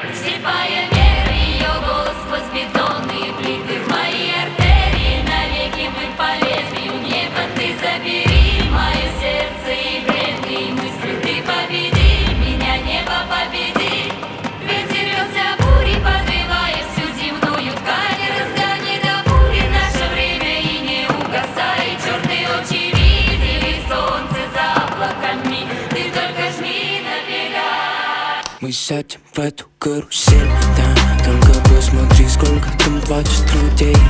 Слепая вера, ее голос сквозь бетонные плиты. В мои артерии навеки мы по лезвию неба. Ты забери мое сердце и бренные мысли. Ты победи меня, небо победи. Ветер рвется бурей, подвивая всю земную ткань. Разгони до бури наше время и не угасай. Черные очи видели солнце за облаками. Ты только жми на берег. Мы сядем в эту карусель, да, только посмотри, сколько там 20 людей.